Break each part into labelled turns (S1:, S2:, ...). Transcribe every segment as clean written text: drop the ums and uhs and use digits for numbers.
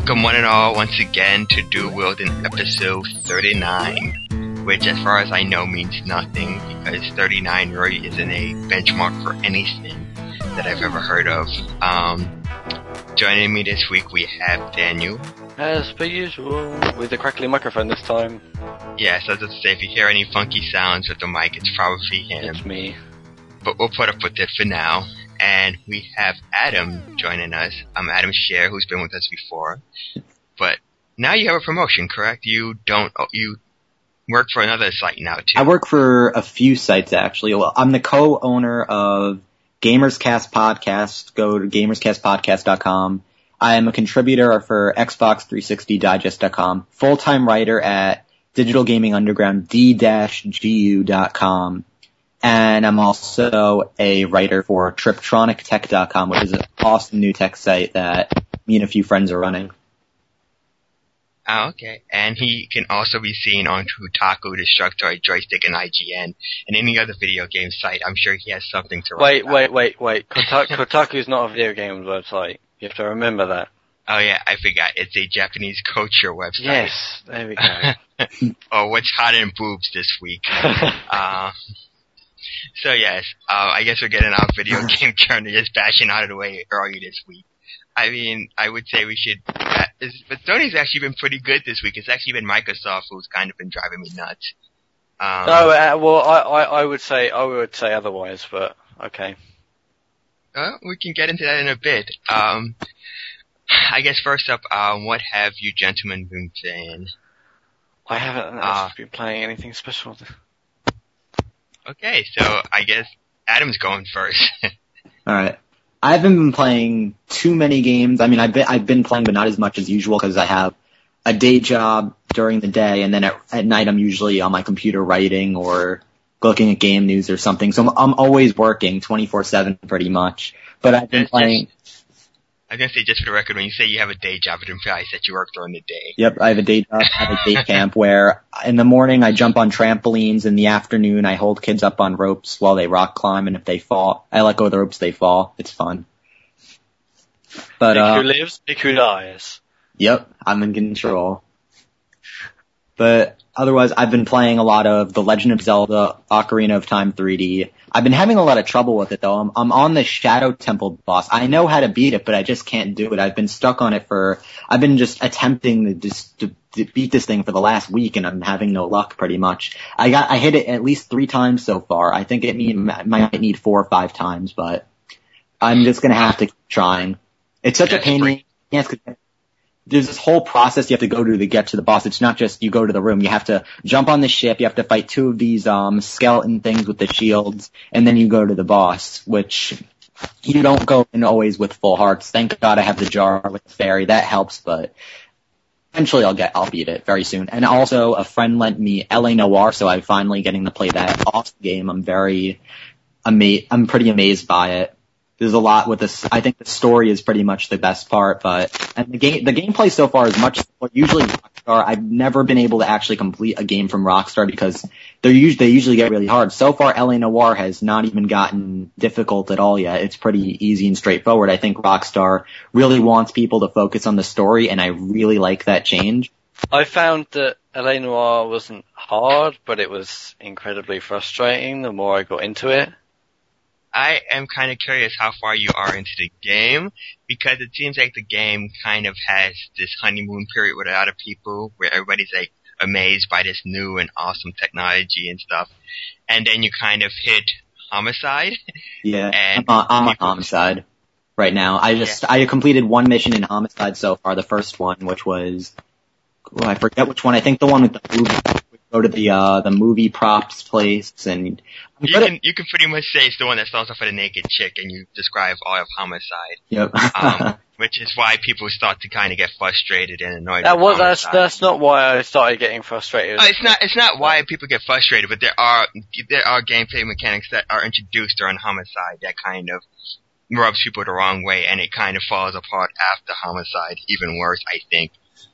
S1: Welcome one and all once again to Do Wilden episode 39, which as far as I know means nothing because 39 really isn't a benchmark for anything that I've ever heard of. Joining me this week we have Daniel.
S2: As per usual, with the crackly microphone this time.
S1: Yes, I was just say if you hear any funky sounds with the mic, it's probably him.
S2: It's me.
S1: But we'll put up with it for now. And we have Adam joining us. I'm Adam Scher, who's been with us before. But now you have a promotion, correct? You work for another site now, too.
S3: I work for a few sites, actually. Well, I'm the co-owner of Gamerscast Podcast. Go to gamerscastpodcast.com. I am a contributor for Xbox360Digest.com. Full-time writer at Digital Gaming Underground, d-gu.com. And I'm also a writer for TriptronicTech.com, which is an awesome new tech site that me and a few friends are running.
S1: Oh, okay. And he can also be seen on Kotaku, Destructoid, Joystick, and IGN, and any other video game site. I'm sure he has something to write about.
S2: Wait. Kotaku's not a video game website. You have to remember that.
S1: Oh yeah, I forgot. It's a Japanese culture website.
S2: Yes, there we go.
S1: Oh, what's hot in boobs this week? So yes, I guess we're getting our video game journalist bashing out of the way early this week. I mean, I would say we should, but Sony's actually been pretty good this week. It's actually been Microsoft who's kind of been driving me nuts.
S2: I would say otherwise, but okay.
S1: We can get into that in a bit. I guess first up, what have you gentlemen been playing?
S2: I haven't been playing anything special.
S1: Okay, so I guess Adam's going first.
S3: Alright. I haven't been playing too many games. I mean, I've been playing, but not as much as usual because I have a day job during the day, and then at night I'm usually on my computer writing or looking at game news or something. So I'm always working 24/7 pretty much. But I've been playing.
S1: I was going to say, just for the record, when you say you have a day job, it implies that you work during the day.
S3: Yep, I have a day job at a day camp where in the morning I jump on trampolines, in the afternoon I hold kids up on ropes while they rock climb, and if they fall, I let go of the ropes, they fall. It's fun. But,
S2: pick who lives, pick who dies.
S3: Yep, I'm in control. But otherwise, I've been playing a lot of The Legend of Zelda Ocarina of Time 3D. I've been having a lot of trouble with it, though. I'm on the Shadow Temple boss. I know how to beat it, but I just can't do it. I've been stuck on it I've been just attempting to beat this thing for the last week, and I'm having no luck, pretty much. I hit it at least 3 times so far. I think it might need 4 or 5 times, but I'm just gonna have to keep trying. It's such a pain in the ass, 'cause there's this whole process you have to go to get to the boss. It's not just you go to the room. You have to jump on the ship. You have to fight 2 of these skeleton things with the shields, and then you go to the boss, which you don't go in always with full hearts. Thank God I have the jar with the fairy. That helps, but eventually I'll beat it very soon. And also a friend lent me L.A. Noire, so I'm finally getting to play that awesome game. I'm pretty amazed by it. There's a lot with this. I think the story is pretty much the best part, and the gameplay so far is much simpler. Usually Rockstar, I've never been able to actually complete a game from Rockstar because they usually get really hard. So far, L.A. Noire has not even gotten difficult at all yet. It's pretty easy and straightforward. I think Rockstar really wants people to focus on the story, and I really like that change.
S2: I found that L.A. Noire wasn't hard, but it was incredibly frustrating the more I got into it.
S1: I am kind of curious how far you are into the game, because it seems like the game kind of has this honeymoon period with a lot of people, where everybody's like amazed by this new and awesome technology and stuff, and then you kind of hit Homicide.
S3: Yeah,
S1: and
S3: I'm on Homicide right now. I completed 1 mission in Homicide so far, the first one, which was, I forget which one. I think the one with the movie. Go to the movie props place, and
S1: you can pretty much say it's the one that starts off with a naked chick, and you describe all of Homicide.
S3: Yep.
S1: Which is why people start to kind of get frustrated and annoyed.
S2: That's not why I started getting frustrated.
S1: It's not why people get frustrated, but there are gameplay mechanics that are introduced during Homicide that kind of rubs people the wrong way, and it kind of falls apart after Homicide, even worse, I think.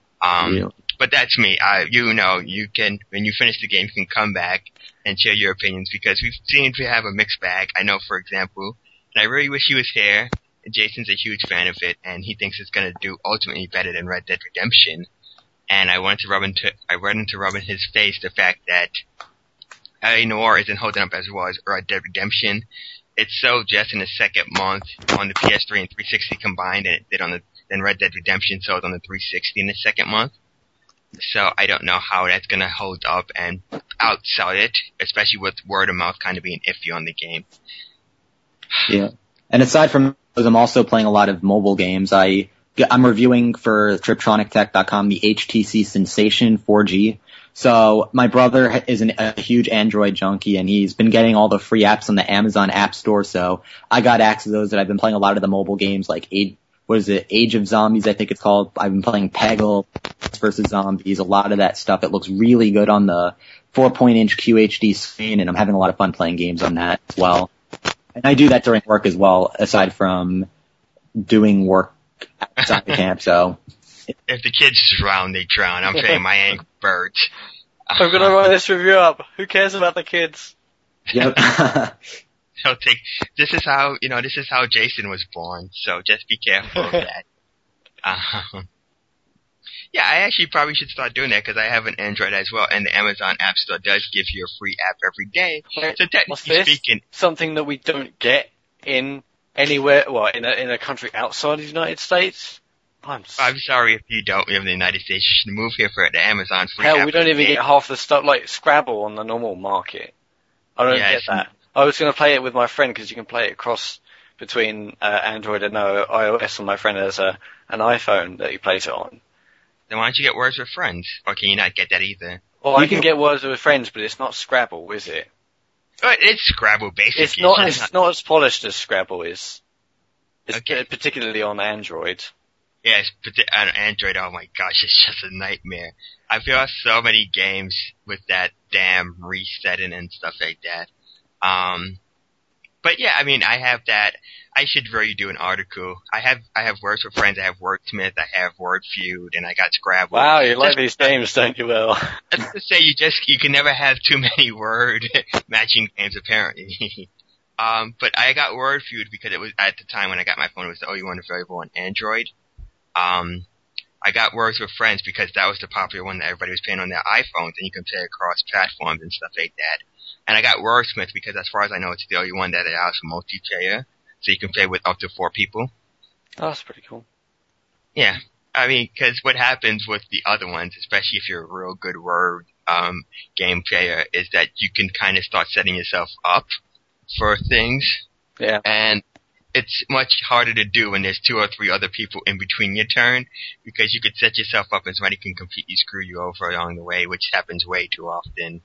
S1: But that's me. You can, when you finish the game, you can come back and share your opinions, because we seem to have a mixed bag. I know, for example, and I really wish he was here, Jason's a huge fan of it, and he thinks it's going to do ultimately better than Red Dead Redemption. And I wanted to rub in his face the fact that LA Noire isn't holding up as well as Red Dead Redemption. It sold just in the second month on the PS3 and 360 combined, and it did then Red Dead Redemption sold on the 360 in the second month. So I don't know how that's going to hold up and outsell it, especially with word of mouth kind of being iffy on the game.
S3: Yeah. And aside from those, I'm also playing a lot of mobile games. I'm reviewing for TriptronicTech.com the HTC Sensation 4G. So my brother is a huge Android junkie, and he's been getting all the free apps on the Amazon App Store. So I got access to those, and I've been playing a lot of the mobile games like Age of Zombies, I think it's called. I've been playing Peggle versus Zombies, a lot of that stuff. It looks really good on the 4-point-inch QHD screen, and I'm having a lot of fun playing games on that as well. And I do that during work as well, aside from doing work outside the camp, so.
S1: If the kids drown, they drown. I'm saying my Angry Birds.
S2: I'm gonna write this review up. Who cares about the kids?
S3: Yep.
S1: This is how Jason was born, so just be careful of that. Yeah, I actually probably should start doing that because I have an Android as well, and the Amazon App Store does give you a free app every day. So technically speaking,
S2: something that we don't get in anywhere, in a country outside of the United States. I'm
S1: sorry if you don't live in the United States. You should move here for the Amazon free app.
S2: Hell, we don't even get half the stuff like Scrabble on the normal market. I don't get that. I was going to play it with my friend because you can play it across between Android and iOS, and my friend has an iPhone that he plays it on.
S1: Then why don't you get Words with Friends? Or can you not get that either?
S2: Well, I can get Words with Friends, but it's not Scrabble, is it?
S1: It's Scrabble, basically.
S2: It's not as polished as Scrabble is. Particularly on Android.
S1: Yes, on Android, oh my gosh, it's just a nightmare. I've lost so many games with that damn resetting and stuff like that. But yeah, I mean, I have that. I should really do an article. I have Words with Friends, I have Wordsmith, I have WordFeud, and I got Scrabble.
S2: Wow, you like these games, don't you, Will?
S1: That's to say, you can never have too many word matching games, apparently. But I got WordFeud because it was, at the time when I got my phone, it was the only one available on Android. I got Words with Friends because that was the popular one that everybody was playing on their iPhones, and you can play across platforms and stuff like that. And I got Wordsmith because, as far as I know, it's the only one that allows for multiplayer, so you can play with up to 4 people.
S2: Oh, that's pretty cool.
S1: Yeah. I mean, because what happens with the other ones, especially if you're a real good word game player, is that you can kind of start setting yourself up for things.
S2: Yeah.
S1: And it's much harder to do when there's 2 or 3 other people in between your turn, because you could set yourself up and somebody can completely screw you over along the way, which happens way too often.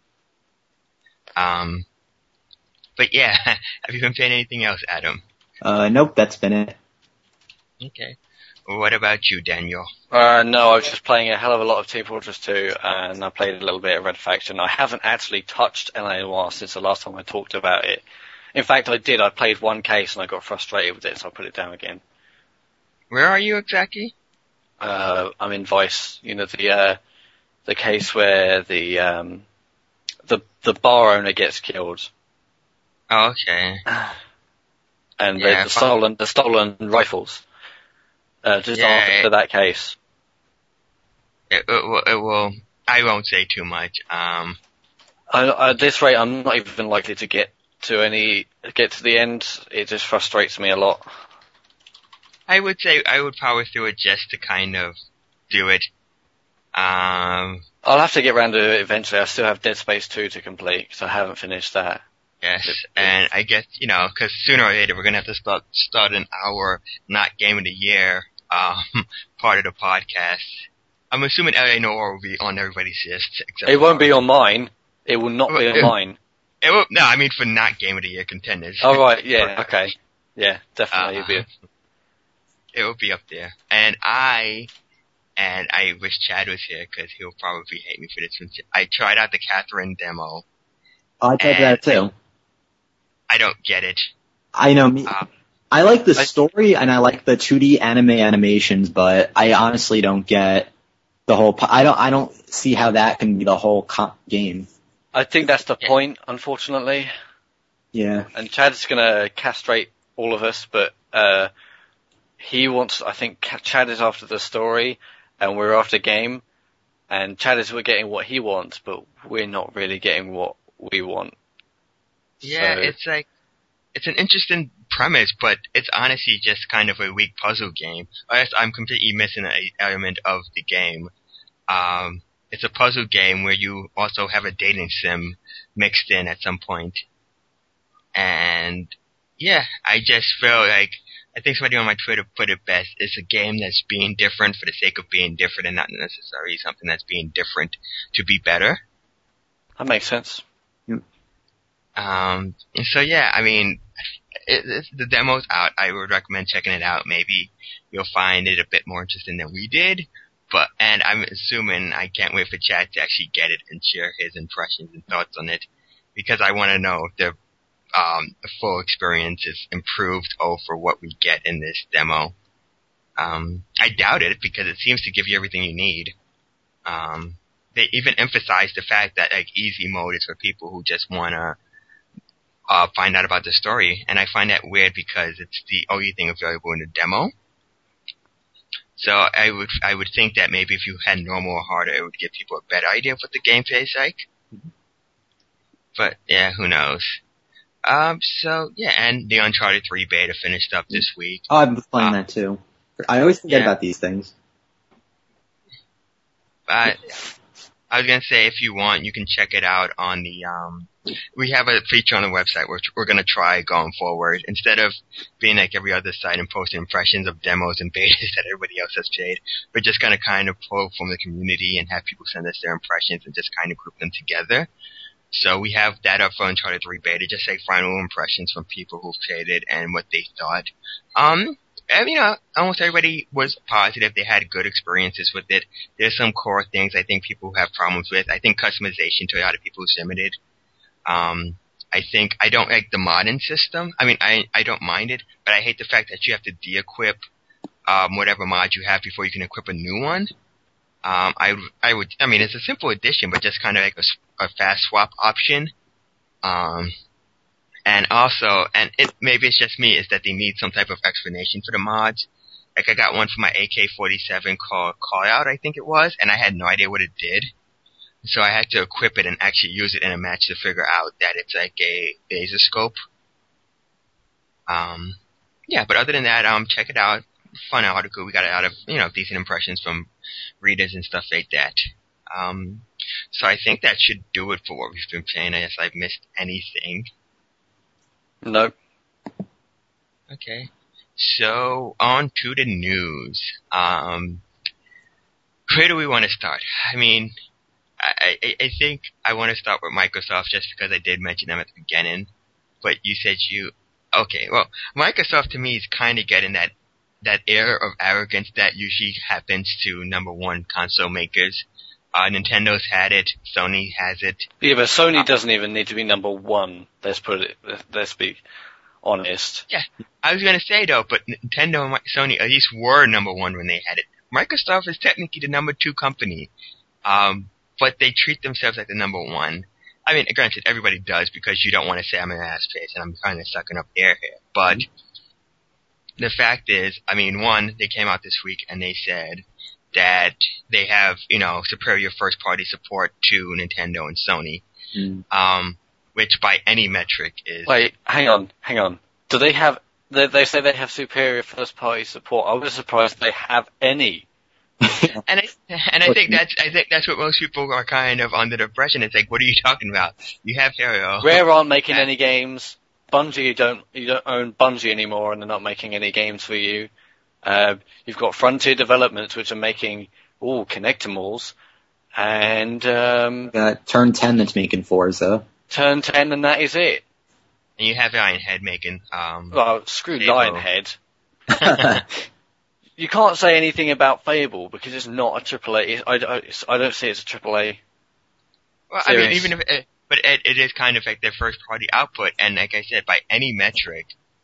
S1: But yeah, have you been playing anything else, Adam?
S3: Nope, that's been it.
S1: Okay. Well, what about you, Daniel?
S2: No, I was just playing a hell of a lot of Team Fortress 2, and I played a little bit of Red Faction. I haven't actually touched LA Noire since the last time I talked about it. In fact, I did. I played one case and I got frustrated with it, so I put it down again.
S1: Where are you exactly?
S2: I'm in Vice. You know, the case where the bar owner gets killed.
S1: Oh, okay.
S2: And the stolen rifles. Just after that case.
S1: It will. I won't say too much.
S2: At this rate, I'm not even likely to get to the end. It just frustrates me a lot.
S1: I would say I would power through it just to kind of do it.
S2: I'll have to get around to it eventually. I still have Dead Space 2 to complete, because I haven't finished that.
S1: Yes, and I guess, because sooner or later we're going to have to start our not game of the year part of the podcast. I'm assuming LA Noire will be on everybody's list.
S2: It won't be on mine. It will not be on mine.
S1: It will, no, I mean for not game of the year contenders.
S2: Oh right, yeah, okay. Yeah, definitely.
S1: It will be up there. And I wish Chad was here because he'll probably hate me for this. I tried out the Catherine demo.
S3: I tried that too.
S1: I don't get it.
S3: I know me. I like the story and I like the 2D animations, but I honestly don't get the whole. I don't see how that can be the whole game.
S2: I think that's the point, unfortunately.
S3: Yeah.
S2: And Chad's gonna castrate all of us, but he wants, I think Chad is after the story and we're after game, and Chad is we're getting what he wants, but we're not really getting what we want.
S1: Yeah, so, it's like, it's an interesting premise, but it's honestly just kind of a weak puzzle game. I guess I'm completely missing an element of the game. It's a puzzle game where you also have a dating sim mixed in at some point. And yeah, I just feel like, I think somebody on my Twitter put it best, it's a game that's being different for the sake of being different and not necessarily something that's being different to be better.
S2: That makes sense.
S1: And so yeah, I mean, the demo's out. I would recommend checking it out. Maybe you'll find it a bit more interesting than we did. And I'm assuming I can't wait for Chad to actually get it and share his impressions and thoughts on it, because I want to know if the full experience is improved over what we get in this demo. I doubt it, because it seems to give you everything you need. They even emphasize the fact that like easy mode is for people who just want to find out about the story, and I find that weird because it's the only thing available in the demo. So I would think that maybe if you had normal or harder, it would give people a better idea of what the gameplay is like. But yeah, who knows? So yeah, and the Uncharted 3 beta finished up this week.
S3: Oh, I've been playing that too. I always forget about these things.
S1: I was gonna say, if you want, you can check it out on the, we have a feature on the website which we're gonna try going forward. Instead of being like every other site and posting impressions of demos and betas that everybody else has played, we're just gonna kind of pull from the community and have people send us their impressions and just kind of group them together. So we have that up for Uncharted 3 beta, just say final impressions from people who've played it and what they thought. And, you know, almost everybody was positive. They had good experiences with it. There's some core things I think people have problems with. I think customization to a lot of people is limited. I think I don't like the modding system. I mean, I don't mind it, but I hate the fact that you have to de-equip whatever mod you have before you can equip a new one. I mean, it's a simple addition, but just kind of like a fast swap option. And also, and maybe it's just me, is that they need some type of explanation for the mods. Like I got one for my AK-47 called Call Out, I think it was, and I had no idea what it did. So I had to equip it and actually use it in a match to figure out that it's like a laser scope. Yeah, but other than that, check it out. Fun article. We got a lot of, you know, decent impressions from readers and stuff like that. So I think that should do it for what we've been playing, unless I've missed anything.
S2: No.
S1: Okay. So, on to the news. Where do we want to start? I mean, I think I want to start with Microsoft just because I did mention them at the beginning. But you said okay, well, Microsoft to me is kind of getting that air of arrogance that usually happens to number one console makers. Nintendo's had it, Sony has it.
S2: Yeah, but Sony doesn't even need to be number one. Let's be honest.
S1: Yeah, I was gonna say though, but Nintendo and Sony at least were number one when they had it. Microsoft is technically the number two company, but they treat themselves like the number one. I mean, granted, everybody does because you don't want to say I'm an ass face and I'm kind of sucking up air here. But the fact is, I mean, one, they came out this week and they said that they have, you know, superior first-party support to Nintendo and Sony, which by any metric is...
S2: Wait, hang on. Do they have... They say they have superior first-party support. I was surprised they have any.
S1: And I think that's what most people are kind of under the impression. It's like, what are you talking about? You have Halo.
S2: Rare aren't making any games. Bungie, you don't own Bungie anymore, and they're not making any games for you. You've got Frontier Developments, which are making Kinectimals, and
S3: Turn 10 that's making Forza.
S2: Turn 10, and that is it.
S1: And you have Lionhead making
S2: well, screw Fable. Lionhead. You can't say anything about Fable because it's not a AAA. I don't see it as a AAA.
S1: Well, series. I mean, even if but it is kind of like their first party output, and like I said, by any metric,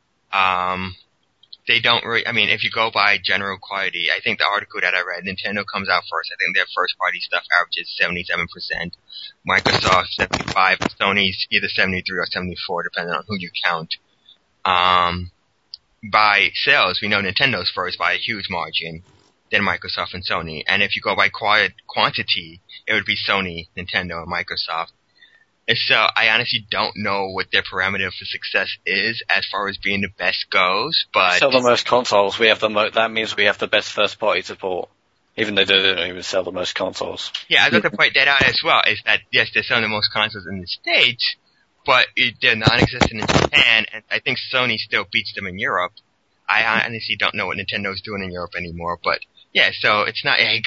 S1: they don't really, I mean, if you go by general quality, I think the article that I read, Nintendo comes out first. I think their first party stuff averages 77%, Microsoft 75, Sony's either 73 or 74, depending on who you count. by sales, we know Nintendo's first by a huge margin, then Microsoft and Sony. And if you go by quantity, it would be Sony, Nintendo, and Microsoft. And so I honestly don't know what their parameter for success is as far as being the best goes, but...
S2: Sell the most consoles, we have that means we have the best first party support. Even though they don't even sell the most consoles.
S1: Yeah, I'd like to point that out as well, is that yes, they're selling the most consoles in the States, but they're non-existent in Japan, and I think Sony still beats them in Europe. I honestly don't know what Nintendo's doing in Europe anymore, but yeah, so it's not like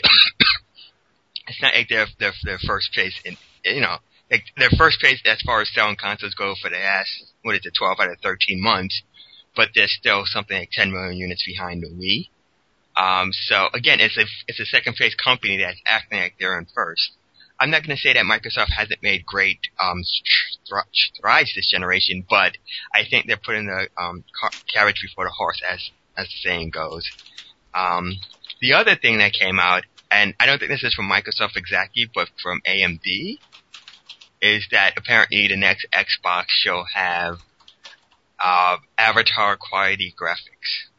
S1: their first place in, like their first place as far as selling consoles go for the last, 12 out of 13 months, but they're still something like 10 million units behind the Wii. So again, it's a second place company that's acting like they're in first. I'm not going to say that Microsoft hasn't made great strides this generation, but I think they're putting the carriage before the horse, as the saying goes. The other thing that came out, and I don't think this is from Microsoft exactly, but from AMD, is that apparently the next Xbox shall have avatar quality graphics.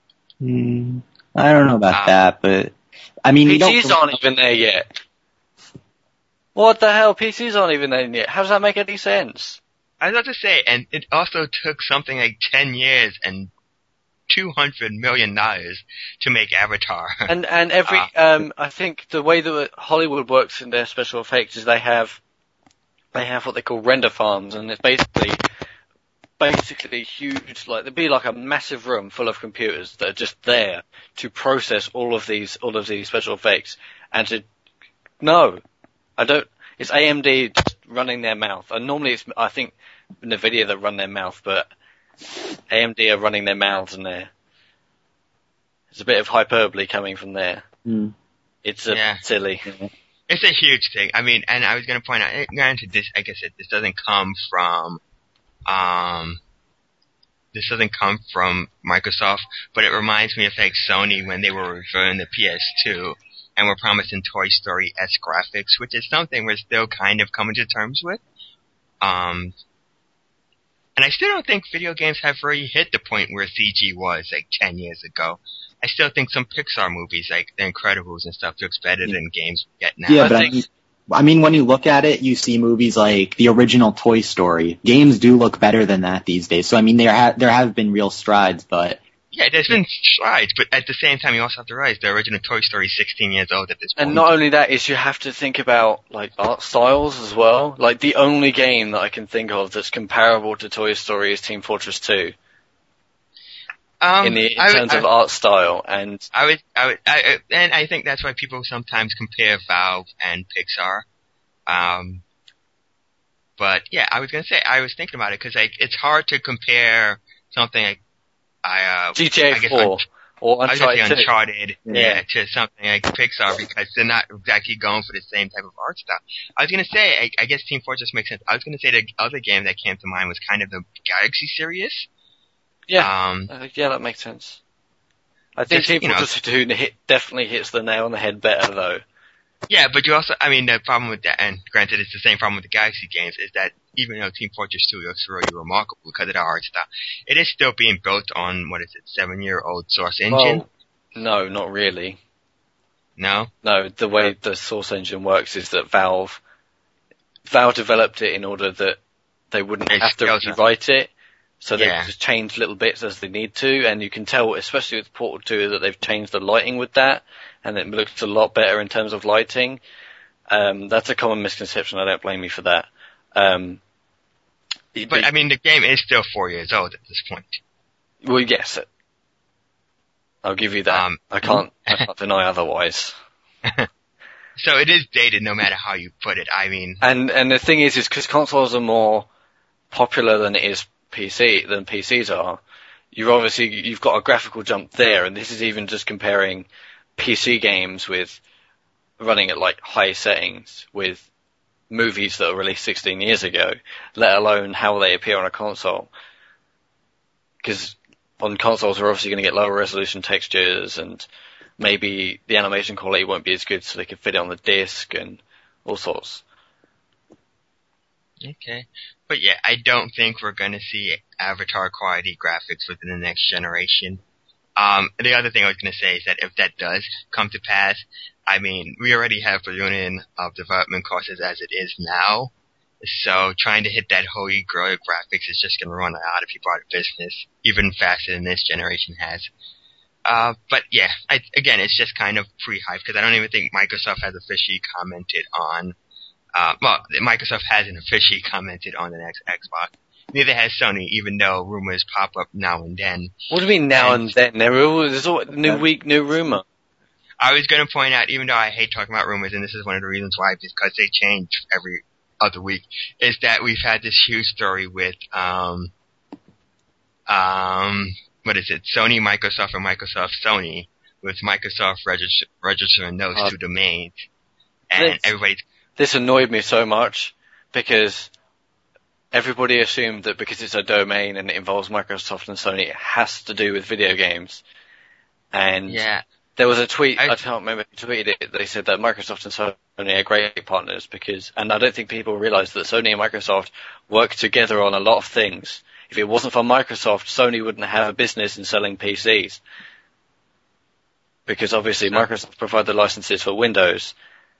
S3: I don't know about that, but I mean,
S2: PCs aren't even there yet. What the hell? PCs aren't even there yet. How does that make any sense?
S1: I was about to say, and it also took something like 10 years and $200 million to make Avatar.
S2: And every, I think the way that Hollywood works in their special effects is they have what they call render farms, and it's basically huge, like there'd be like a massive room full of computers that are just there to process all of these special effects, and it's AMD just running their mouth. And normally it's, I think, NVIDIA that run their mouth, but AMD are running their mouths in there. There's a bit of hyperbole coming from there. It's silly.
S1: It's a huge thing. I mean, and I was going to point out, granted, this, like I said, this doesn't come from Microsoft, but it reminds me of like Sony when they were reviewing the PS2 and were promising Toy Story-esque graphics, which is something we're still kind of coming to terms with. And I still don't think video games have really hit the point where CG was like 10 years ago. I still think some Pixar movies like The Incredibles and stuff looks better than games get now.
S3: Yeah, but I mean, when you look at it, you see movies like the original Toy Story. Games do look better than that these days. So I mean, there have been real strides, but
S1: yeah, there's been strides, but at the same time, you also have to realize the original Toy Story is 16 years old at this point.
S2: And not only that, is you have to think about like art styles as well. Like the only game that I can think of that's comparable to Toy Story is Team Fortress 2. In terms of art style, and
S1: I think that's why people sometimes compare Valve and Pixar. But yeah, I was thinking about it because like it's hard to compare something like
S2: GTA 4 or
S1: Uncharted, to something like Pixar because they're not exactly going for the same type of art style. I was gonna say, I guess Team Fortress makes sense. I was gonna say the other game that came to mind was kind of the Galaxy series.
S2: Yeah, that makes sense. I think Team Fortress 2 definitely hits the nail on the head better though.
S1: Yeah, but you also, I mean, the problem with that, and granted it's the same problem with the Galaxy games, is that even though Team Fortress 2 looks really remarkable because of the art style, it is still being built on, 7-year-old Source engine?
S2: Well, no, not really.
S1: No?
S2: No, the way the Source engine works is that Valve developed it in order that they wouldn't have to rewrite it. So they just change little bits as they need to, and you can tell, especially with Portal 2, that they've changed the lighting with that, and it looks a lot better in terms of lighting. That's a common misconception, I don't blame you for that.
S1: But I mean, the game is still 4 years old at this point.
S2: Well, yes. I'll give you that. I can't deny otherwise.
S1: So it is dated no matter how you put it, I mean.
S2: And the thing is because consoles are more popular than it is PCs are, you've got a graphical jump there, and this is even just comparing PC games with running at like high settings with movies that were released 16 years ago, let alone how they appear on a console. Because on consoles we're obviously going to get lower resolution textures, and maybe the animation quality won't be as good, so they can fit it on the disc and all sorts.
S1: Okay. But yeah, I don't think we're going to see Avatar quality graphics within the next generation. The other thing I was going to say is that if that does come to pass, I mean, we already have billionaires of development costs as it is now. So trying to hit that holy grail of graphics is just going to run a lot of people out of business, even faster than this generation has. But yeah, again, it's just kind of pre-hype because I don't even think Microsoft has officially commented on, Microsoft hasn't officially commented on the next Xbox. Neither has Sony, even though rumors pop up now and then.
S2: What do you mean now and then? There's always new week, new rumor.
S1: I was going to point out, even though I hate talking about rumors, and this is one of the reasons why, because they change every other week, is that we've had this huge story with, what is it, Sony, Microsoft, and Microsoft, Sony, with Microsoft registering those two domains. And
S2: This annoyed me so much, because everybody assumed that because it's a domain and it involves Microsoft and Sony, it has to do with video games. And
S1: yeah.
S2: There was a tweet, I can't remember who tweeted it, they said that Microsoft and Sony are great partners and I don't think people realize that Sony and Microsoft work together on a lot of things. If it wasn't for Microsoft, Sony wouldn't have a business in selling PCs. Because obviously Microsoft provide the licenses for Windows.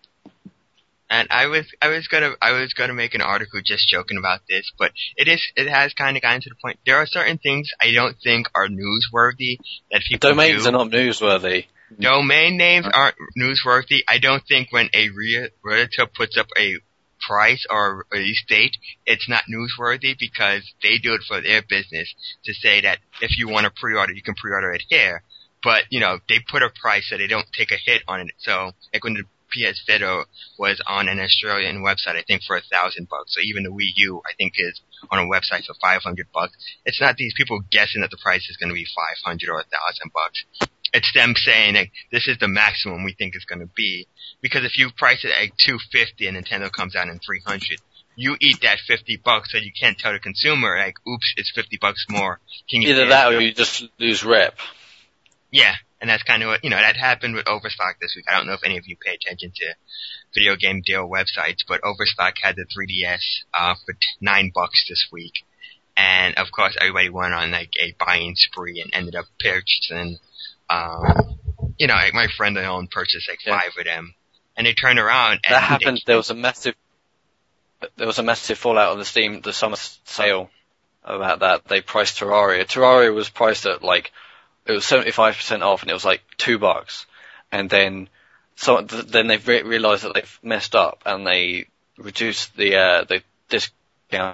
S1: And I was gonna make an article just joking about this, but it has kind of gotten to the point. There are certain things I don't think are newsworthy that people
S2: Domains are not newsworthy.
S1: Domain names aren't newsworthy. I don't think when a realtor puts up a price or a date, it's not newsworthy because they do it for their business to say that if you want to pre-order, you can pre-order it here. But, they put a price so they don't take a hit on it. So, like when the PS Vita was on an Australian website, I think for $1,000. So even the Wii U, I think, is on a website for $500. It's not these people guessing that the price is going to be $500 or $1,000. It's them saying, like, this is the maximum we think it's going to be. Because if you price it at $250 and Nintendo comes out in $300, you eat that $50, so you can't tell the consumer, like, oops, it's $50 more. Can you
S2: either that or you just lose rep.
S1: Yeah, and that's kind of what, that happened with Overstock this week. I don't know if any of you pay attention to video game deal websites, but Overstock had the 3DS for $9 this week. And, of course, everybody went on, like, a buying spree and ended up purchasing like my friend and I purchased like 5 of them, and they turned around. And
S2: that happened. There was a massive fallout on the summer sale about that. They priced Terraria. Terraria was priced at it was 75% off, and it was like $2. And then they realized that they've messed up, and they reduced the discount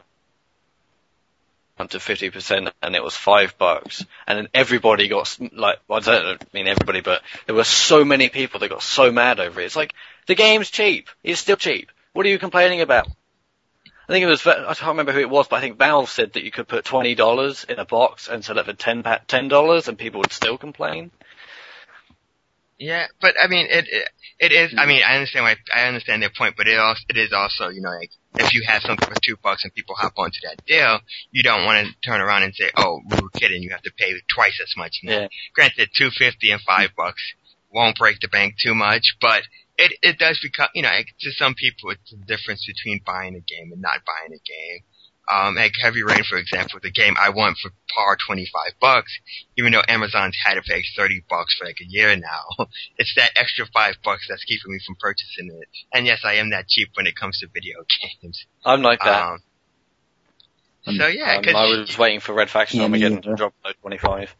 S2: to 50%, and it was $5, and then everybody got I don't mean everybody, but there were so many people that got so mad over it. It's like, the game's cheap. It's still cheap. What are you complaining about? I think I can't remember who it was, but I think Valve said that you could put $20 in a box and sell it for $10, and people would still complain.
S1: Yeah, but I mean, it is. I mean, I understand their point, but it is also, like, if you have something for $2 and people hop onto that deal, you don't want to turn around and say, "Oh, we were kidding. You have to pay twice as much." Yeah. Granted, $2.50 and $5 won't break the bank too much, but it does become, to some people, it's the difference between buying a game and not buying a game. Like Heavy Rain, for example, the game I want for par $25, even though Amazon's had it for like $30 for like a year now. It's that extra $5 that's keeping me from purchasing it. And yes, I am that cheap when it comes to video games.
S2: I'm like that.
S1: So yeah,
S2: I was waiting for Red Faction Armageddon to drop below 25.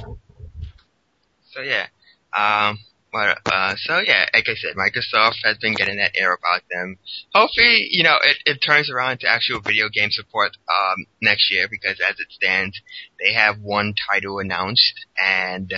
S1: So yeah, like I said, Microsoft has been getting that air about them. Hopefully, it turns around to actual video game support, next year, because as it stands, they have one title announced, and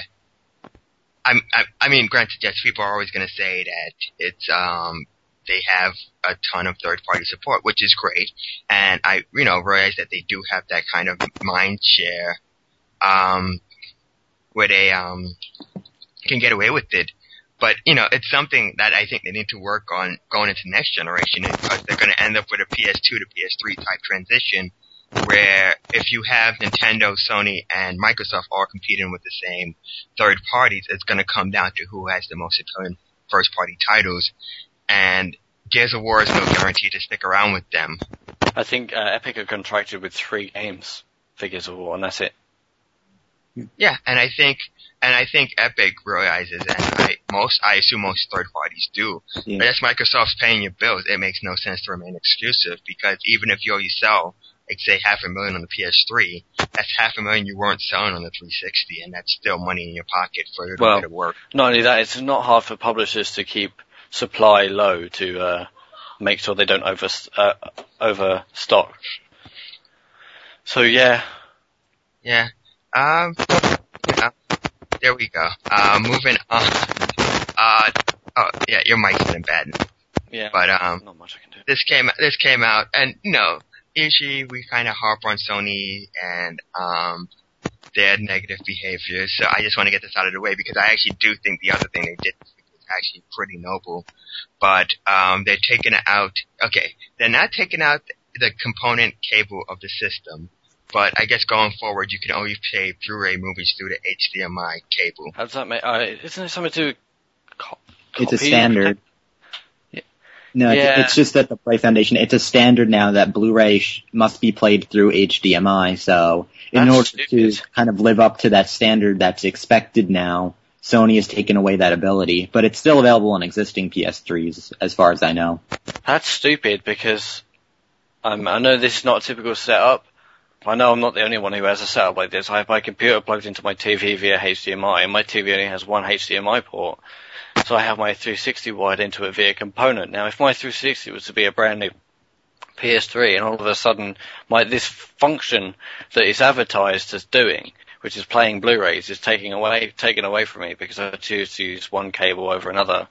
S1: I mean, granted, yes, people are always going to say that it's, they have a ton of third-party support, which is great, and I, realize that they do have that kind of mind share, where they, can get away with it. But, it's something that I think they need to work on going into next generation, because they're going to end up with a PS2 to PS3 type transition, where if you have Nintendo, Sony, and Microsoft all competing with the same third parties, it's going to come down to who has the most appealing first party titles. And Gears of War is no guarantee to stick around with them.
S2: I think Epic are contracted with 3 games for Gears of War, and that's it.
S1: Yeah, and I think Epic realizes, and I assume most third parties do, but as Microsoft's paying your bills, it makes no sense to remain exclusive, because even if you only sell, like say 500,000 on the PS3, that's 500,000 you weren't selling on the 360, and that's still money in your pocket for a little bit of work.
S2: Not only that, it's not hard for publishers to keep supply low to make sure they don't overstock. So yeah.
S1: Yeah. There we go. Moving on. Oh yeah, your mic's been bad.
S2: Yeah.
S1: But
S2: not much I can do.
S1: This came out, and usually we kind of harp on Sony and their negative behavior. So I just want to get this out of the way, because I actually do think the other thing they did was actually pretty noble. But they're taking out. Okay, they're not taking out the component cable of the system. But I guess going forward, you can only play Blu-ray movies through the HDMI cable.
S2: How does that make? Isn't it something to do?
S3: It's a standard.
S2: Yeah.
S3: No, it's just that the Play Foundation, it's a standard now that Blu-ray must be played through HDMI. So in order to kind of live up to that standard that's expected now, Sony has taken away that ability. But it's still available on existing PS3s, as far as I know.
S2: That's stupid, because I know this is not a typical setup. I know I'm not the only one who has a setup like this. I have my computer plugged into my TV via HDMI, and my TV only has one HDMI port. So I have my 360 wired into it via component. Now, if my 360 was to be a brand new PS3, and all of a sudden this function that it's advertised as doing, which is playing Blu-rays, is taken away from me because I choose to use one cable over another.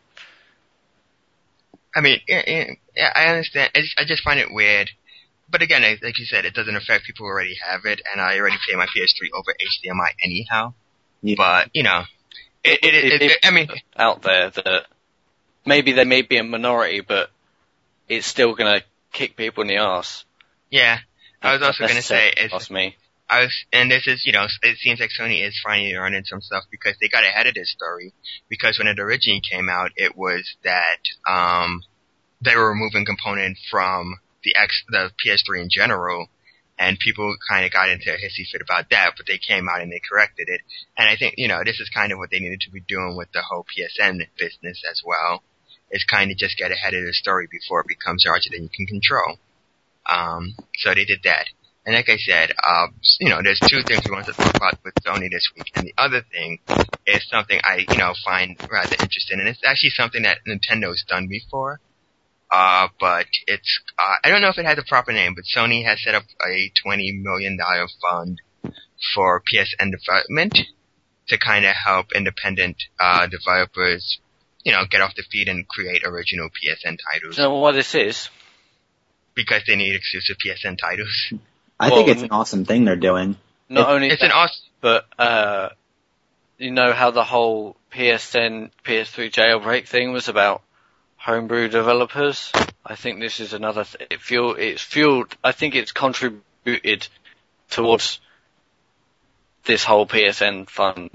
S1: I mean, yeah, I understand. I just find it weird. But again, like you said, it doesn't affect people who already have it, and I already pay my PS3 over HDMI anyhow. Yeah. But, I mean,
S2: out there that maybe they may be a minority, but it's still gonna kick people in the arse.
S1: Yeah. I was also gonna say, and this is, it seems like Sony is finally running some stuff, because they got ahead of this story, because when it originally came out, it was that, they were removing components from the PS3 in general, and people kind of got into a hissy fit about that, but they came out and they corrected it. And I think, this is kind of what they needed to be doing with the whole PSN business as well, is kind of just get ahead of the story before it becomes larger than you can control. So they did that. And like I said, there's 2 things we wanted to talk about with Sony this week, and the other thing is something I, find rather interesting, and it's actually something that Nintendo's done before. But it's, I don't know if it has a proper name, but Sony has set up a $20 million fund for PSN development to kind of help independent, developers, get off the feet and create original PSN titles.
S2: Do you know what this is?
S1: Because they need exclusive PSN titles.
S3: I think it's an awesome thing they're doing.
S2: But, you know how the whole PS3 jailbreak thing was about homebrew developers? I think this is another it's fueled, I think it's contributed towards this whole PSN fund.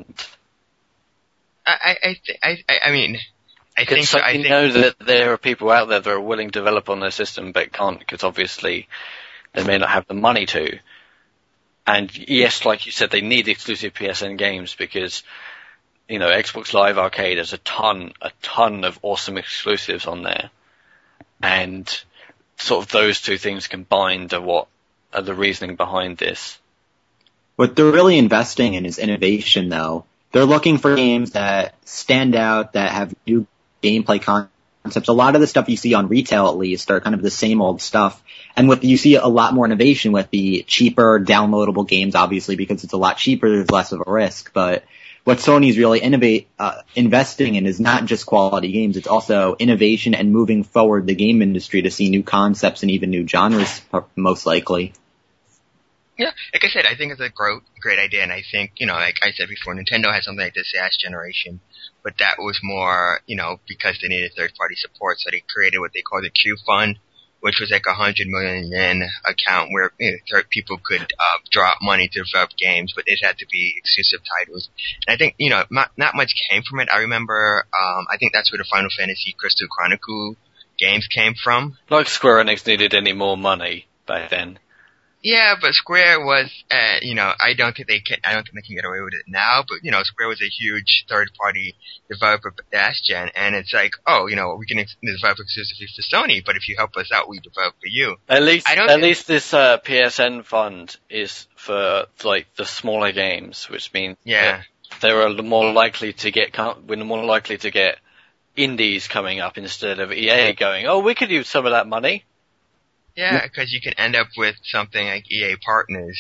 S1: I think so.
S2: I know that there are people out there that are willing to develop on their system but can't, because obviously they may not have the money to. And yes, like you said, they need exclusive PSN games because, Xbox Live Arcade has a ton of awesome exclusives on there. And sort of those 2 things combined are what are the reasoning behind this.
S3: What they're really investing in is innovation, though. They're looking for games that stand out, that have new gameplay concepts. A lot of the stuff you see on retail, at least, are kind of the same old stuff. And you see a lot more innovation with the cheaper downloadable games, obviously, because it's a lot cheaper, there's less of a risk. But what Sony's really investing in is not just quality games, it's also innovation and moving forward the game industry to see new concepts and even new genres, most likely.
S1: Yeah, like I said, I think it's a great idea, and I think, like I said before, Nintendo had something like this last generation, but that was more, because they needed third-party support, so they created what they call the Q Fund, which was like 100 million yen account where people could drop money to develop games, but it had to be exclusive titles. And I think, not much came from it. I remember, I think that's where the Final Fantasy Crystal Chronicle games came from.
S2: Like Square Enix needed any more money back then.
S1: Yeah, but Square was, I don't think they can get away with it now, but, Square was a huge third-party developer last gen, and it's like, we can develop exclusively for Sony, but if you help us out, we develop for you.
S2: At least this PSN fund is for, like, the smaller games, which means we're more likely to get indies coming up instead of EA going, oh, we could use some of that money.
S1: Yeah, because you can end up with something like EA Partners,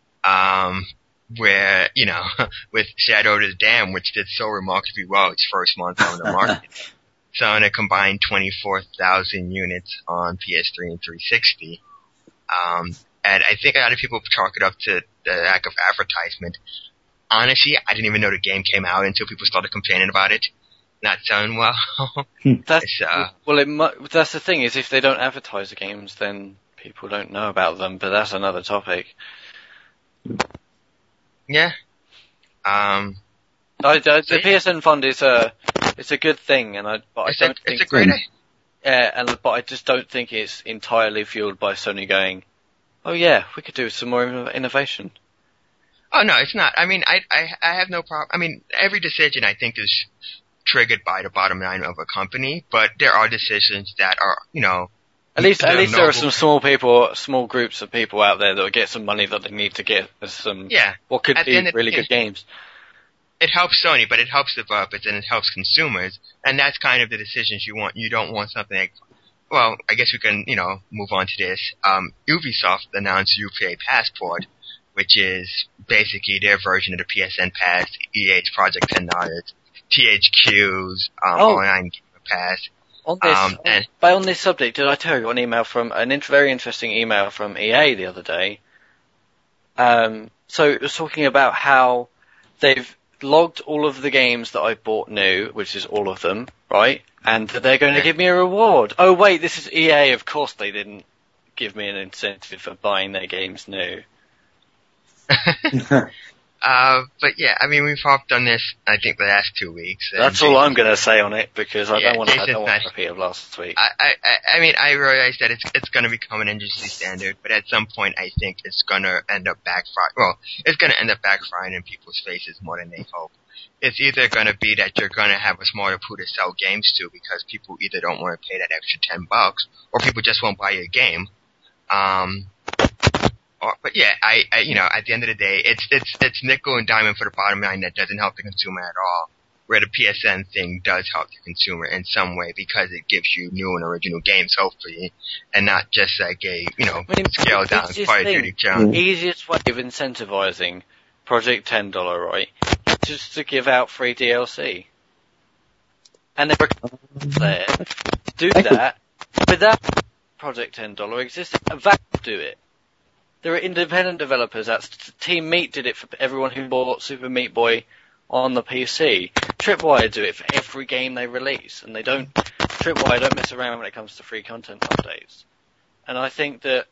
S1: where, with Shadow of the Dam, which did so remarkably well its first month on the market, selling a combined 24,000 units on PS3 and 360. And I think a lot of people chalk it up to the lack of advertisement. Honestly, I didn't even know the game came out until people started complaining about it not selling well.
S2: That's the thing, is if they don't advertise the games, then people don't know about them, but that's another topic.
S1: Yeah.
S2: The PSN fund is it's a good thing, it's
S1: a great idea.
S2: Yeah, but I just don't think it's entirely fueled by Sony going, oh yeah, we could do some more innovation.
S1: Oh no, it's not. I mean, I have no problem. I mean, every decision I think is triggered by the bottom line of a company, but there are decisions that are,
S2: At least there are some small groups of people out there that will get some money that they need to get what could be really good games.
S1: It helps Sony, but it helps developers and it helps consumers, and that's kind of the decisions you want. You don't want something like, well, I guess we can, move on to this. Ubisoft announced Uplay Passport, which is basically their version of the PSN Pass, EA's Project $10, THQ's online Game Pass.
S2: On this subject, did I tell you an email from very interesting email from EA the other day? So it was talking about how they've logged all of the games that I bought new, which is all of them, right? And that they're going to give me a reward. Oh wait, this is EA. Of course they didn't give me an incentive for buying their games new.
S1: But yeah, I mean, we've hopped on this, I think, the last 2 weeks.
S2: That's all I'm going to say on it, because I don't want to repeat of last week.
S1: I mean, I realize that it's going to become an industry standard, but at some point I think it's going to end up backfiring. Well, it's going to end up backfiring in people's faces more than they hope. It's either going to be that you're going to have a smaller pool to sell games to because people either don't want to pay that extra $10, or people just won't buy your game. But yeah, at the end of the day, it's nickel and diamond for the bottom line that doesn't help the consumer at all. Where the PSN thing does help the consumer in some way because it gives you new and original games, hopefully, and not just like a, scaled down Call of Duty challenge.
S2: The easiest way of incentivizing Project $10, right, is just to give out free DLC. And if there do that without Project $10 existing, Valve do it. There are independent developers. Team Meat did it for everyone who bought Super Meat Boy on the PC. Tripwire do it for every game they release, and Tripwire don't mess around when it comes to free content updates. And I think that,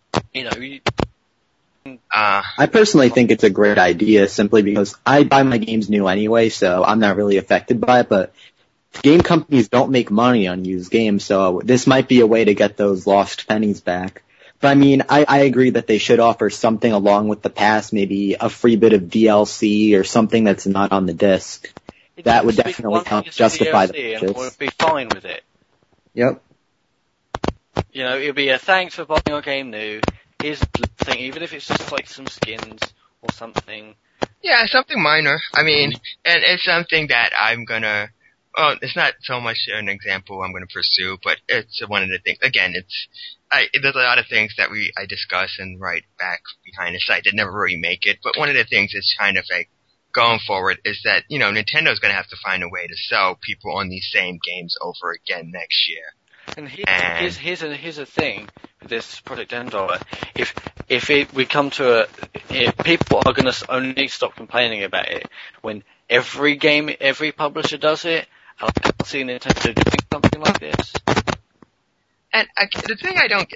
S3: I personally think it's a great idea simply because I buy my games new anyway, so I'm not really affected by it, but game companies don't make money on used games, so this might be a way to get those lost pennies back. But I mean, I agree that they should offer something along with the pass, maybe a free bit of DLC or something that's not on the disc. That would definitely help justify the purchase.
S2: And we'll be fine with it.
S3: Yep.
S2: It'll be a thanks for buying your game new. Here's the thing, even if it's just like some skins or something.
S1: Yeah, something minor. I mean, and it's something that I'm gonna. Well, it's not so much an example I'm going to pursue, but it's one of the things. Again, there's a lot of things that I discuss and write back behind the site that never really make it. But one of the things is kind of like going forward is that Nintendo's going to have to find a way to sell people on these same games over again next year.
S2: And here's a thing with this Project $10. If we come to people are going to only stop complaining about it when every publisher does it. I can't see Nintendo doing something like this.
S1: And the thing I don't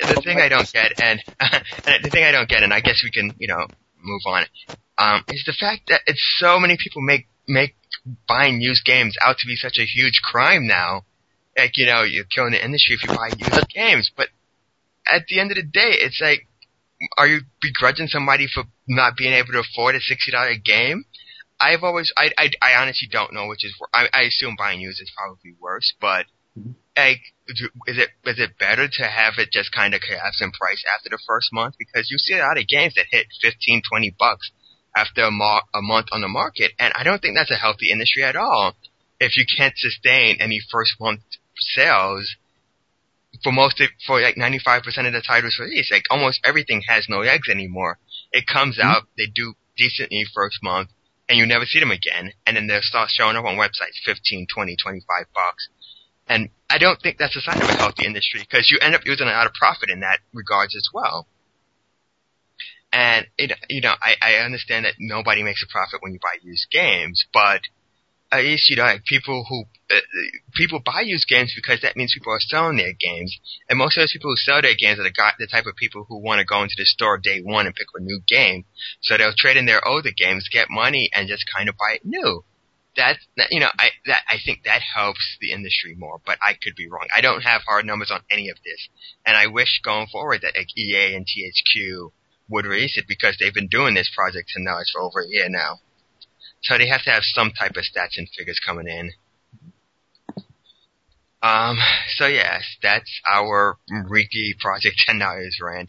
S1: get, and I guess we can, move on, is the fact that it's so many people make buying used games out to be such a huge crime now. like, you know, you're killing the industry if you buy used games. But at the end of the day, it's like, are you begrudging somebody for not being able to afford a $60 game? I honestly don't know which is worse. I assume buying used is probably worse, but like, is it better to have it just kind of collapse in price after the first month? Because you see a lot of games that hit $15-20 after a month on the market, and I don't think that's a healthy industry at all. If you can't sustain any first month sales for like 95% of the titles released, like almost everything has no legs anymore. It comes out, they do decently first month, and you never see them again, and then they'll start showing up on websites, $15, $20, $25. And I don't think that's a sign of a healthy industry, because you end up losing a lot of profit in that regards as well. And I understand that nobody makes a profit when you buy used games, but at least, you know, like people buy used games because that means people are selling their games, and most of those people who sell their games are the type of people who want to go into the store day one and pick a new game, so they'll trade in their older games, get money, and just kind of buy it new. I think that helps the industry more, but I could be wrong. I don't have hard numbers on any of this, and I wish going forward that like EA and THQ would release it, because they've been doing this project to knowledge for over a year now. So they have to have some type of stats and figures coming in. So yes, that's our Riki Project $10 rant.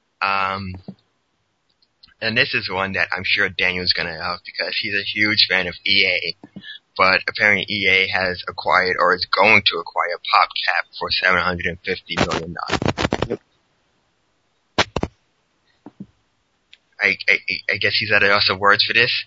S1: And this is one that I'm sure Daniel's gonna love, because he's a huge fan of EA. But apparently EA has acquired, or is going to acquire, PopCap for $750 million. Yep. I guess he's at a loss of words for this.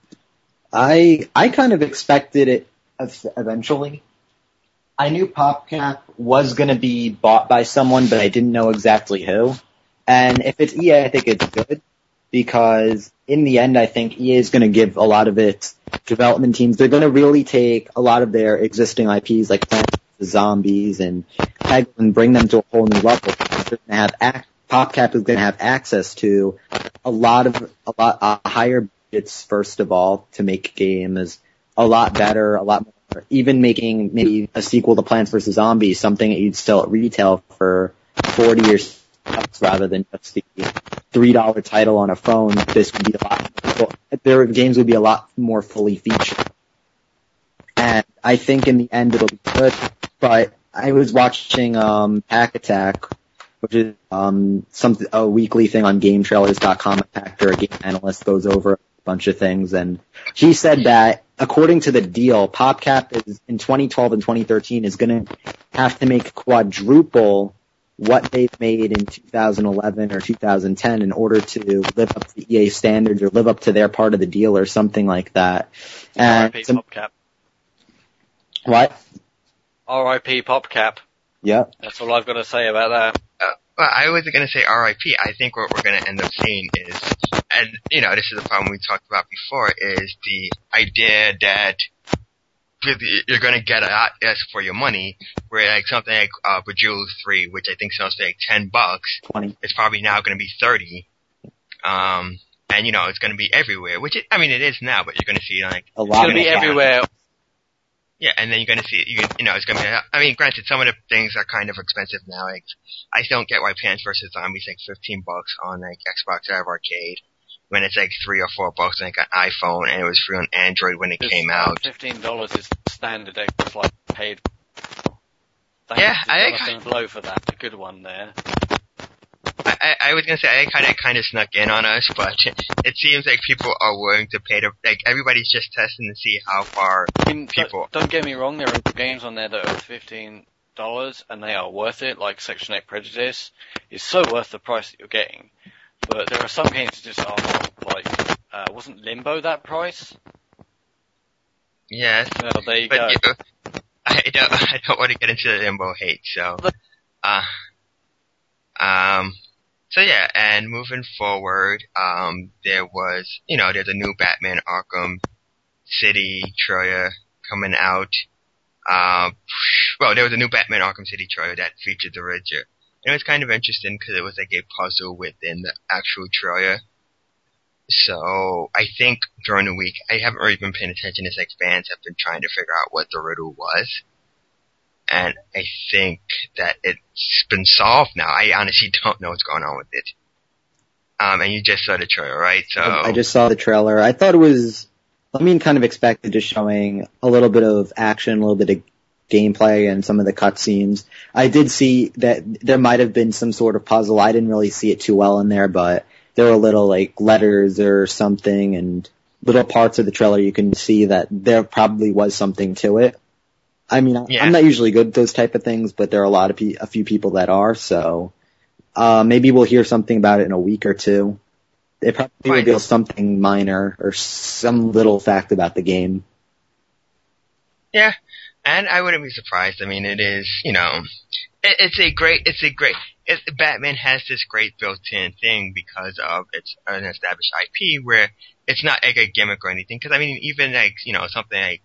S3: I kind of expected it eventually. I knew PopCap was going to be bought by someone, but I didn't know exactly who. And if it's EA, I think it's good, because in the end, I think EA is going to give a lot of its development teams, they're going to really take a lot of their existing IPs like Plants vs. Zombies and bring them to a whole new level. PopCap is going to have access to a lot higher budgets, first of all, to make games a lot better, a lot more, even making maybe a sequel to Plants vs. Zombies, something that you'd sell at retail for $40 or $60 rather than just the $3 title on a phone. This would be their games would be a lot more fully featured. And I think in the end it'll be good, but I was watching Pack Attack, which is a weekly thing on GameTrailers.com. A actor, a game analyst, goes over a bunch of things, and he said that according to the deal, PopCap is in 2012 and 2013 is going to have to make quadruple what they've made in 2011 or 2010 in order to live up to EA standards or live up to their part of the deal or something like that.
S2: R.I.P. PopCap.
S3: What?
S2: R.I.P. PopCap.
S3: Yeah.
S2: That's all I've got to say about that.
S1: Well, I wasn't going to say RIP. I think what we're going to end up seeing is, and, you know, this is a problem we talked about before, is the idea that you're going to get a lot less for your money, where like something like Bejeweled 3, which I think sells for like $10,
S3: 20.
S1: It's probably now going to be 30. And, you know, it's going to be everywhere, which it is now, but you're going to see like
S3: a lot.
S2: It's going to be everywhere.
S1: Yeah, and then you're going to see, it's going to be, I mean, granted, some of the things are kind of expensive now. Like, I don't get why Plants vs. Zombies like $15 on like Xbox Live Arcade, when it's like $3 or $4 on like an iPhone, and it was free on Android when it came out.
S2: $15 is standard Xbox Live paid.
S1: Yeah, I
S2: low for that. A good one there.
S1: I was gonna say I kind of snuck in on us, but it seems like people are willing to pay like everybody's just testing to see how far people.
S2: Don't get me wrong, there are games on there that are $15 and they are worth it, like Section 8 Prejudice. It's so worth the price that you're getting. But there are some games that just are not, like, wasn't Limbo that price?
S1: Yes.
S2: Well, there you go.
S1: I don't want to get into the Limbo hate, so. So yeah, and moving forward, there's a new Batman Arkham City trailer coming out. There was a new Batman Arkham City trailer that featured the Riddler. And it was kind of interesting because it was like a puzzle within the actual trailer. So I think during the week, I haven't really been paying attention as like fans have been trying to figure out what the riddle was. and I think that it's been solved now. I honestly don't know what's going on with it. And you just saw the trailer, right? So
S3: I just saw the trailer. I thought it was, kind of expected, just showing a little bit of action, a little bit of gameplay and some of the cutscenes. I did see that there might have been some sort of puzzle. I didn't really see it too well in there, but there were little like letters or something and little parts of the trailer you can see that there probably was something to it. I mean, I'm not usually good at those type of things, but there are a few people that are, so maybe we'll hear something about it in a week or two. They probably reveal something minor or some little fact about the game.
S1: Yeah. And I wouldn't be surprised. I mean, it is, Batman has this great built-in thing because of it's an established IP where it's not like a gimmick or anything. Because I mean, even like, something like,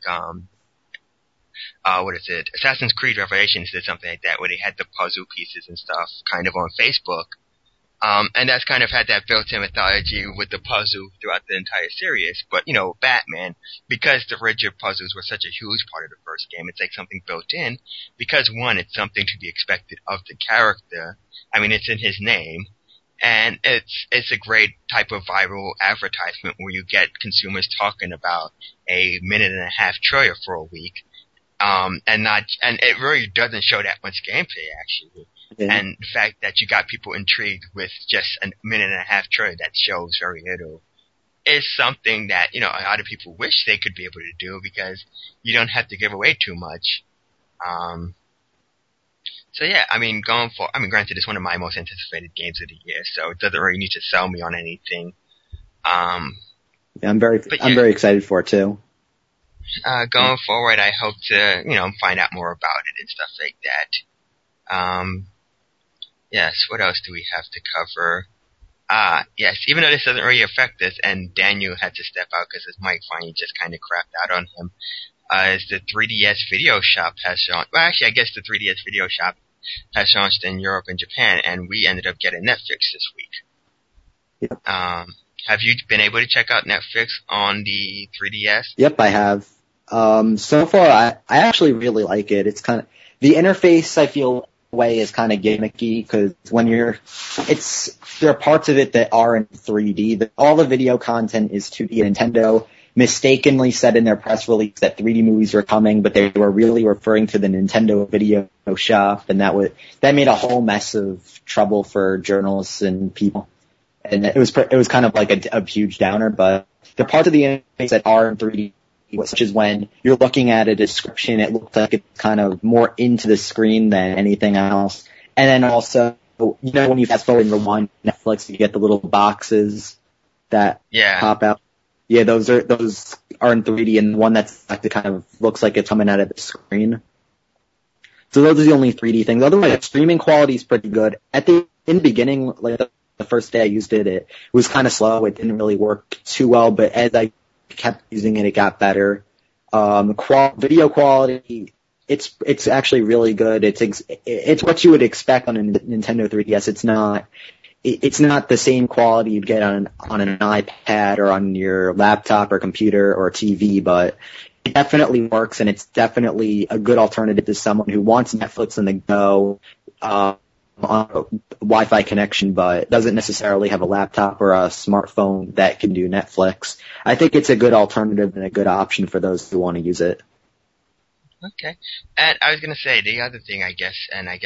S1: Assassin's Creed Revelations did something like that where they had the puzzle pieces and stuff kind of on Facebook. And that's kind of had that built-in mythology with the puzzle throughout the entire series. But, Batman, because the rigid puzzles were such a huge part of the first game, it's like something built in. Because, one, it's something to be expected of the character. I mean, it's in his name. And it's a great type of viral advertisement where you get consumers talking about a minute-and-a-half trailer for a week. And it really doesn't show that much gameplay, actually. Yeah. And the fact that you got people intrigued with just a minute-and-a-half trailer that shows very little is something that, a lot of people wish they could be able to do because you don't have to give away too much. So yeah, I mean, granted, it's one of my most anticipated games of the year, so it doesn't really need to sell me on anything.
S3: I'm very excited for it too.
S1: Going forward, I hope to, find out more about it and stuff like that. Yes, what else do we have to cover? Yes, even though this doesn't really affect us, and Daniel had to step out because his mic finally just kind of crapped out on him, is the 3DS Video Shop has launched. Well, actually, I guess the 3DS Video Shop has launched in Europe and Japan, and we ended up getting Netflix this week.
S3: Yep.
S1: Have you been able to check out Netflix on the 3DS?
S3: Yep, I have. So far, I actually really like it. It's kind of, the interface, I feel, way is kind of gimmicky because there are parts of it that are in 3D. All the video content is 2D. Nintendo mistakenly said in their press release that 3D movies were coming, but they were really referring to the Nintendo Video Shop, and that made a whole mess of trouble for journalists and people. And it was kind of like a huge downer, but the parts of the interface that are in 3D, such as when you're looking at a description, it looks like it's kind of more into the screen than anything else. And then also, when you fast forward and rewind Netflix, you get the little boxes that pop out. Yeah, those are in 3D, and the one that's like kind of looks like it's coming out of the screen. So those are the only 3D things. Otherwise, the streaming quality is pretty good. In the beginning, like the first day I used it, it was kind of slow. It didn't really work too well, but as I kept using it, it got better. Video quality, it's actually really good. It's what you would expect on a Nintendo 3DS. It's not the same quality you'd get on an iPad or on your laptop or computer or TV, but it definitely works, and it's definitely a good alternative to someone who wants Netflix on the go, on a Wi-Fi connection, but doesn't necessarily have a laptop or a smartphone that can do Netflix. I think it's a good alternative and a good option for those who want to use it.
S1: Okay. And I was going to say, the other thing, I guess,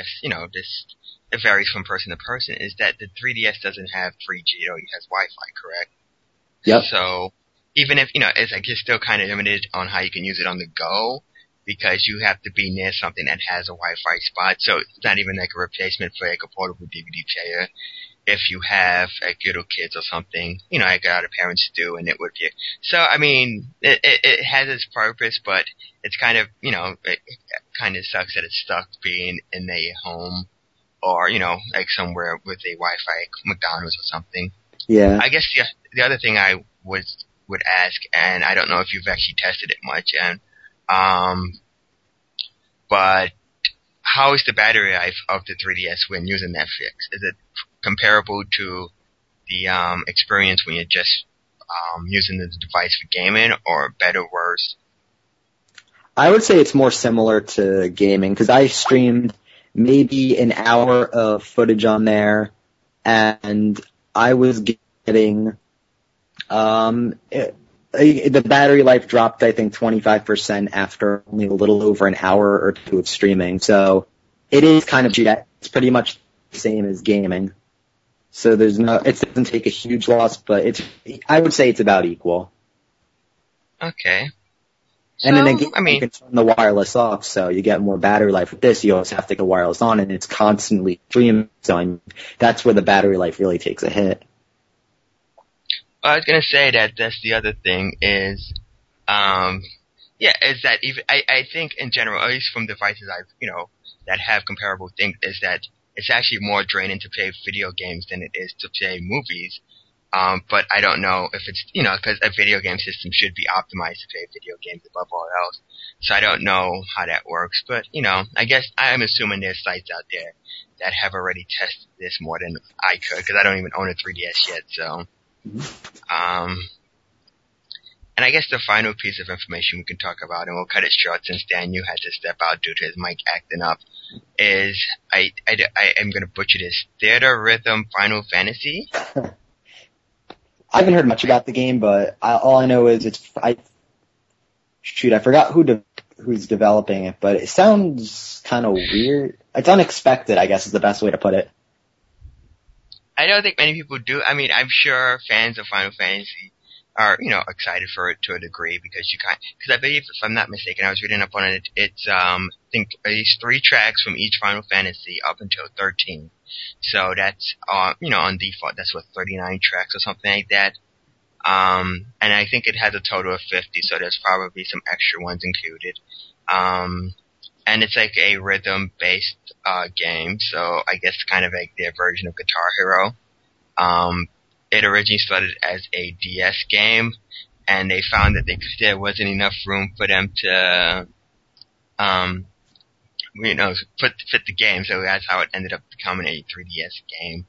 S1: it varies from person to person, is that the 3DS doesn't have 3G, it only has Wi-Fi, correct?
S3: Yep.
S1: So, even if, it's like you're still kind of limited on how you can use it on the go, because you have to be near something that has a Wi-Fi spot, so it's not even like a replacement for like a portable DVD player. If you have like little kids or something, like a lot of parents do, and it would be. So, I mean, it has its purpose, but it's kind of, it kind of sucks that it's stuck being in a home or, like somewhere with a Wi-Fi, like McDonald's or something.
S3: Yeah.
S1: I guess the other thing I would ask, and I don't know if you've actually tested it much, but how is the battery life of the 3DS when using Netflix? Is it comparable to the experience when you're just using the device for gaming, or better, worse?
S3: I would say it's more similar to gaming, because I streamed maybe an hour of footage on there, and I was getting, the battery life dropped, I think, 25% after only a little over an hour or two of streaming. So it is kind of, it's pretty much the same as gaming. So it doesn't take a huge loss, but I would say it's about equal.
S1: Okay.
S3: And then again, you can turn the wireless off, so you get more battery life. With this, you always have to take the wireless on, and it's constantly streaming, so that's where the battery life really takes a hit.
S1: I was gonna say that's the other thing is, is that even, I think in general, at least from devices that have comparable things, is that it's actually more draining to play video games than it is to play movies. But I don't know if it's, because a video game system should be optimized to play video games above all else. So I don't know how that works, but, I guess I'm assuming there's sites out there that have already tested this more than I could, because I don't even own a 3DS yet, so. And I guess the final piece of information we can talk about, and we'll cut it short since Daniel had to step out due to his mic acting up, is I am going to butcher this. Theatrhythm Final Fantasy?
S3: I haven't heard much about the game, but all I know is I forgot who's developing it, but it sounds kind of weird. It's unexpected, I guess is the best way to put it.
S1: I don't think many people do. I mean, I'm sure fans of Final Fantasy are, excited for it to a degree because because I believe, if I'm not mistaken, I was reading up on it, it's, I think at least 3 tracks from each Final Fantasy up until 13. So that's, on default, that's 39 tracks or something like that. And I think it has a total of 50, so there's probably some extra ones included. And it's like a rhythm-based, game, so I guess kind of like their version of Guitar Hero. It originally started as a DS game, and they found that there wasn't enough room for them to, fit the game, so that's how it ended up becoming a 3DS game.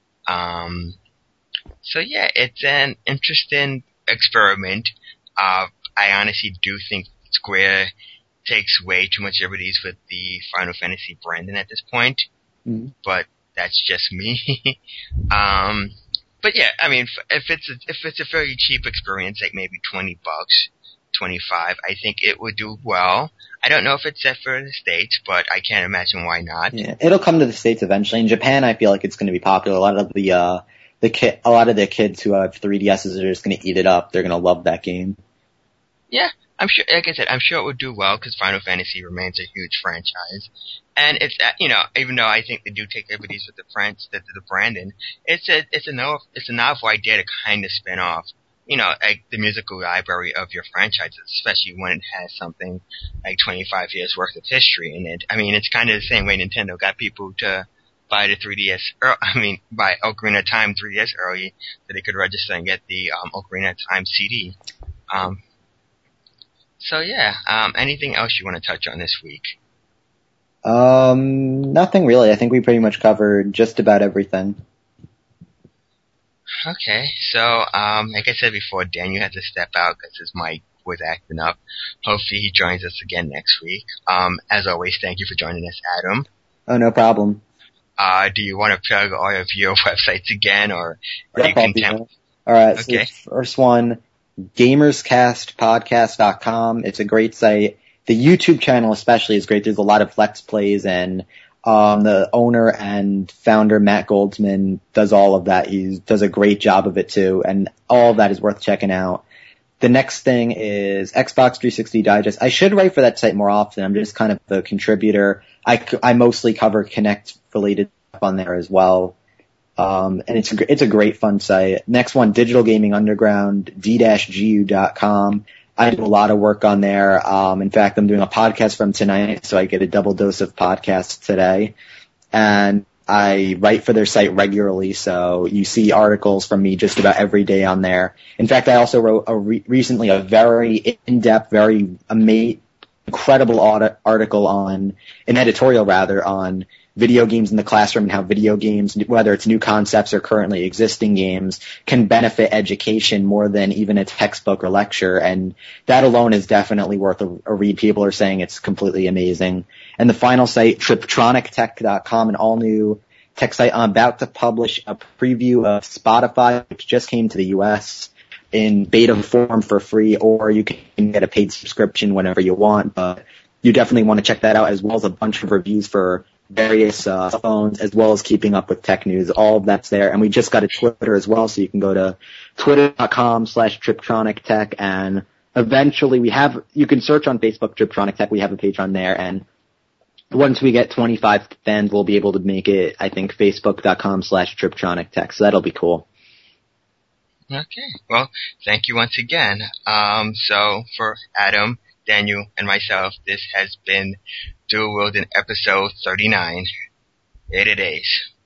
S1: So yeah, it's an interesting experiment. I honestly do think Square takes way too much liberties with the Final Fantasy branding at this point, but that's just me. But yeah, I mean, if it's a very cheap experience, like maybe $20, $25, I think it would do well. I don't know if it's set for the States, but I can't imagine why not.
S3: Yeah, it'll come to the States eventually. In Japan, I feel like it's going to be popular. A lot of the kids who have 3DSs are just going to eat it up. They're going to love that game. Yeah.
S1: I'm sure, like I said, I'm sure it would do well because Final Fantasy remains a huge franchise. And it's, even though I think they do take liberties with the branding, it's a novel idea to kind of spin off, like the musical library of your franchises, especially when it has something like 25 years worth of history in it. I mean, it's kind of the same way Nintendo got people to buy the 3DS, buy Ocarina of Time 3DS early so they could register and get the, Ocarina of Time CD. So yeah, anything else you want to touch on this week?
S3: Nothing really. I think we pretty much covered just about everything.
S1: Okay, so, like I said before, Daniel had to step out because his mic was acting up. Hopefully he joins us again next week. As always, thank you for joining us, Adam.
S3: Oh, no problem.
S1: Do you want to plug all of your websites again, or are you content?
S3: Alright, okay. So the first one, GamersCastPodcast.com. It's a great site. The YouTube channel especially is great. There's a lot of Flex Plays, and the owner and founder, Matt Goldsman, does all of that. He does a great job of it too, and all of that is worth checking out. The next thing is Xbox 360 Digest. I should write for that site more often. I'm just kind of the contributor. I mostly cover Kinect related stuff on there as well. And it's a great fun site. Next one, Digital Gaming Underground, d-gu.com. I do a lot of work on there. In fact, I'm doing a podcast from tonight, so I get a double dose of podcasts today. And I write for their site regularly, so you see articles from me just about every day on there. In fact, I also wrote recently a very in-depth, very incredible article on, an editorial rather, on video games in the classroom and how video games, whether it's new concepts or currently existing games, can benefit education more than even a textbook or lecture. And that alone is definitely worth a read. People are saying it's completely amazing. And the final site, triptronictech.com, an all-new tech site. I'm about to publish a preview of Spotify, which just came to the U.S. in beta form for free, or you can get a paid subscription whenever you want. But you definitely want to check that out, as well as a bunch of reviews for various phones, as well as keeping up with tech news. All of that's there. And we just got a Twitter as well, so you can go to twitter.com/TriptronicTech, and eventually you can search on Facebook Triptronic Tech. We have a page on there, and once we get 25 fans, we'll be able to make it, I think, facebook.com/TriptronicTech. So that'll be cool.
S1: Okay. Well, thank you once again. So for Adam, Daniel, and myself, this has been Dual Wielding episode 39. 80 days.